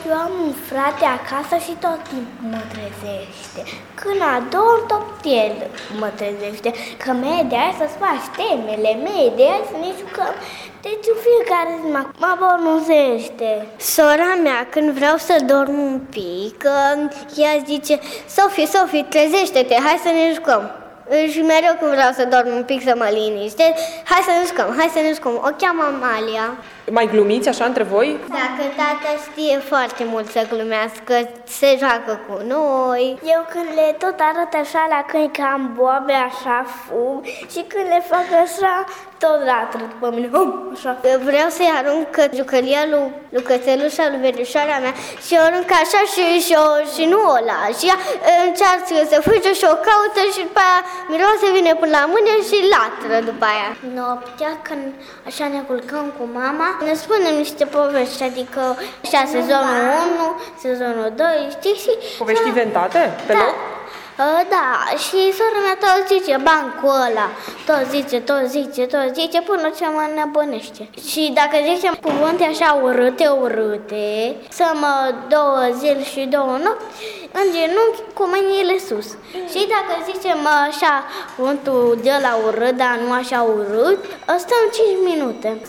Eu am un frate acasă și tot timpul mă trezește. Când adorm, tot el mă trezește. Că de aia să-ți faci temele, de aia să ne jucăm. Deci în fiecare zi mă abornuzește. Sora mea, când vreau să dorm un pic, ea zice: Sofie, trezește-te, hai să ne jucăm. Și mereu când vreau să dorm un pic, să mă liniște, hai să ne jucăm. O cheamă Amalia. Mai glumiți așa între voi? Dacă tata știe foarte mult să glumească, se joacă cu noi. Eu când le tot arăt așa la câini că am boabe, așa fug. Și când le fac așa, tot latră după mine. Așa. Eu vreau să-i arunc jucăria lui Cățelușa, lui verișoara mea, și o arunc așa și nu o las. Și ea încearcă să fuge și o caută și după aia miroase, vine până la mâine și latră după aia. Noaptea, când așa ne culcăm cu mama, ne spunem niște povești, adică așa sezonul 1, sezonul 2, știi? Și Povești inventate pe loc? Da, și sora mea tot zice bancul ăla, tot zice, până ce mă înnebănește. Și dacă zicem cuvinte așa urâte, să mă 2 zile și 2 nopți, în genunchi cu mâinile sus. Și dacă zicem așa cuvântul de la urât, dar nu așa urât, stăm 5 minute.